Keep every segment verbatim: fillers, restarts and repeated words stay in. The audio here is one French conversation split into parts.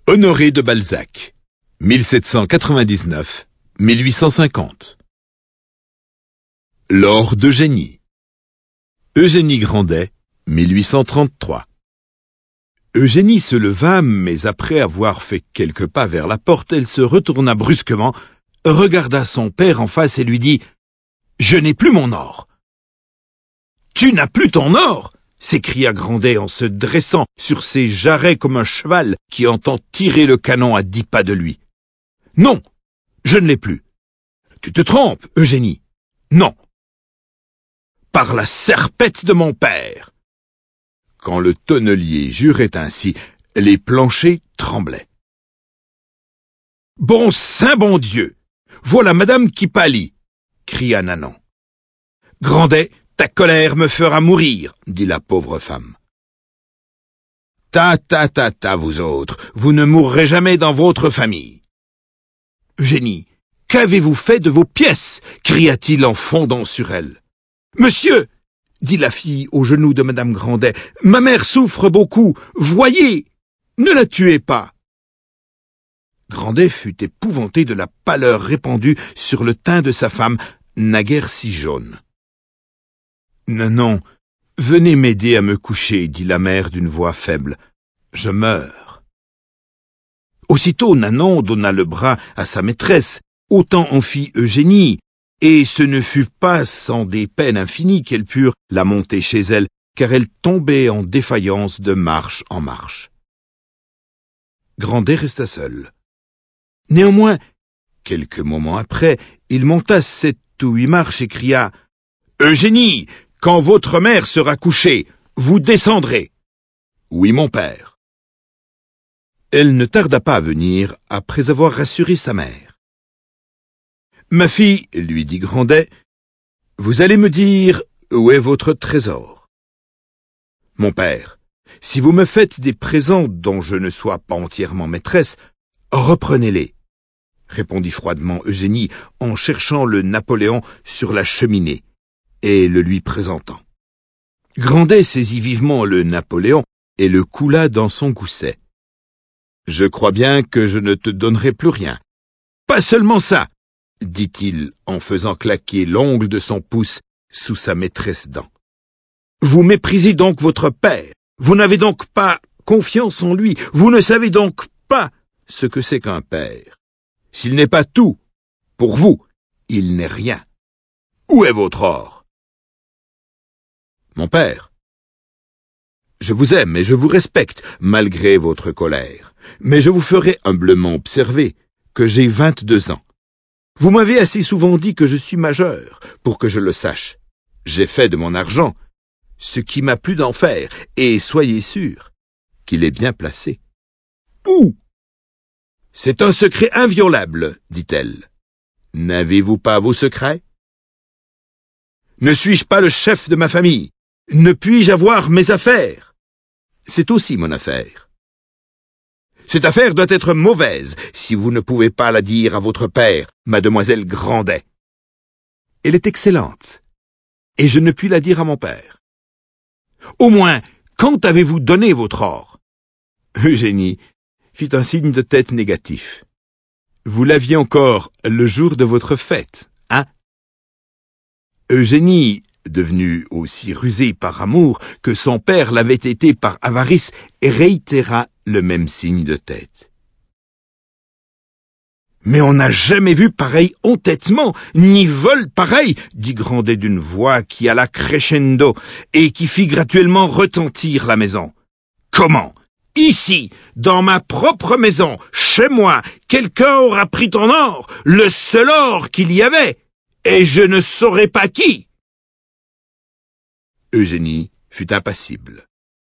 Honoré de Balzac, mille sept cent quatre-vingt-dix-neuf à mille huit cent cinquante. Laure d'Eugénie. Eugénie Grandet, mille huit cent trente-trois. Eugénie se leva, mais après avoir fait quelques pas vers la porte, elle se retourna brusquement, regarda son père en face et lui dit « Je n'ai plus mon or !»« Tu n'as plus ton or !» s'écria Grandet en se dressant sur ses jarrets comme un cheval qui entend tirer le canon à dix pas de lui. « Non, je ne l'ai plus. »« Tu te trompes, Eugénie. »« Non. »« Par la serpette de mon père !» Quand le tonnelier jurait ainsi, les planchers tremblaient. « Bon saint bon Dieu! Voilà madame qui pâlit !» cria Nanon. « Grandet, ta colère me fera mourir, dit la pauvre femme. Ta, ta, ta, ta, vous autres, vous ne mourrez jamais dans votre famille. Eugénie, qu'avez-vous fait de vos pièces? Cria-t-il en fondant sur elle. Monsieur, dit la fille aux genoux de madame Grandet, ma mère souffre beaucoup, voyez, ne la tuez pas. Grandet fut épouvanté de la pâleur répandue sur le teint de sa femme, naguère si jaune. Nanon, venez m'aider à me coucher, dit la mère d'une voix faible. Je meurs. Aussitôt Nanon donna le bras à sa maîtresse, autant en fit Eugénie, et ce ne fut pas sans des peines infinies qu'elles purent la monter chez elle, car elle tombait en défaillance de marche en marche. Grandet resta seul. Néanmoins, quelques moments après, il monta sept ou huit marches et cria « Eugénie, quand votre mère sera couchée, vous descendrez. »« Oui, mon père. » Elle ne tarda pas à venir, après avoir rassuré sa mère. « Ma fille, lui dit Grandet, vous allez me dire où est votre trésor. »« Mon père, si vous me faites des présents dont je ne sois pas entièrement maîtresse, reprenez-les, répondit froidement Eugénie en cherchant le Napoléon sur la cheminée et le lui présentant. Grandet saisit vivement le Napoléon et le coula dans son gousset. « Je crois bien que je ne te donnerai plus rien. »« Pas seulement ça, » dit-il en faisant claquer l'ongle de son pouce sous sa maîtresse dent. « Vous méprisez donc votre père, vous n'avez donc pas confiance en lui, vous ne savez donc pas ce que c'est qu'un père. S'il n'est pas tout, pour vous, il n'est rien. Où est votre or? » Mon père, je vous aime et je vous respecte, malgré votre colère, mais je vous ferai humblement observer que j'ai vingt-deux ans. Vous m'avez assez souvent dit que je suis majeur, pour que je le sache. J'ai fait de mon argent ce qui m'a plu d'en faire, et soyez sûr qu'il est bien placé. Où? C'est un secret inviolable, dit-elle. N'avez-vous pas vos secrets? Ne suis-je pas le chef de ma famille? Ne puis-je avoir mes affaires? C'est aussi mon affaire. Cette affaire doit être mauvaise, si vous ne pouvez pas la dire à votre père, mademoiselle Grandet. Elle est excellente, et je ne puis la dire à mon père. Au moins, quand avez-vous donné votre or? Eugénie fit un signe de tête négatif. Vous l'aviez encore le jour de votre fête, hein? Eugénie, devenue aussi rusée par amour que son père l'avait été par avarice, réitéra le même signe de tête. « Mais on n'a jamais vu pareil entêtement, ni vol pareil, dit Grandet d'une voix qui alla crescendo et qui fit graduellement retentir la maison. Comment? Ici, dans ma propre maison, chez moi, quelqu'un aura pris ton or, le seul or qu'il y avait, et je ne saurais pas qui. » Eugénie fut impassible.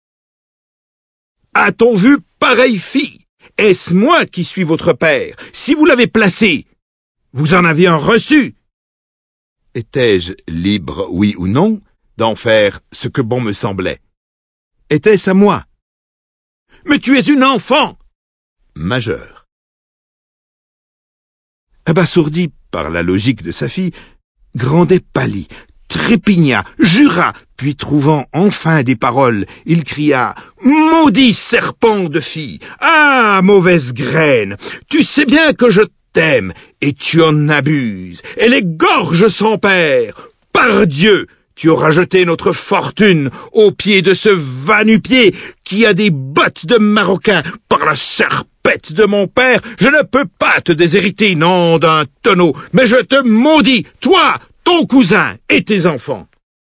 « A-t-on vu pareille fille? Est-ce moi qui suis votre père? Si vous l'avez placé, vous en avez un reçu. Étais-je libre, oui ou non, d'en faire ce que bon me semblait? Était-ce à moi? Mais tu es une enfant! Majeure. » Abasourdi par la logique de sa fille, Grandet pâlit, trépigna, jura, puis trouvant enfin des paroles, il cria « Maudit serpent de fille! Ah, mauvaise graine! Tu sais bien que je t'aime, et tu en abuses! Elle égorge son père! Par Dieu! Tu auras jeté notre fortune aux pieds de ce va-nu-pied qui a des bottes de Marocain. Par la serpette de mon père, je ne peux pas te déshériter, nom d'un tonneau, mais je te maudis, toi, ton cousin et tes enfants. »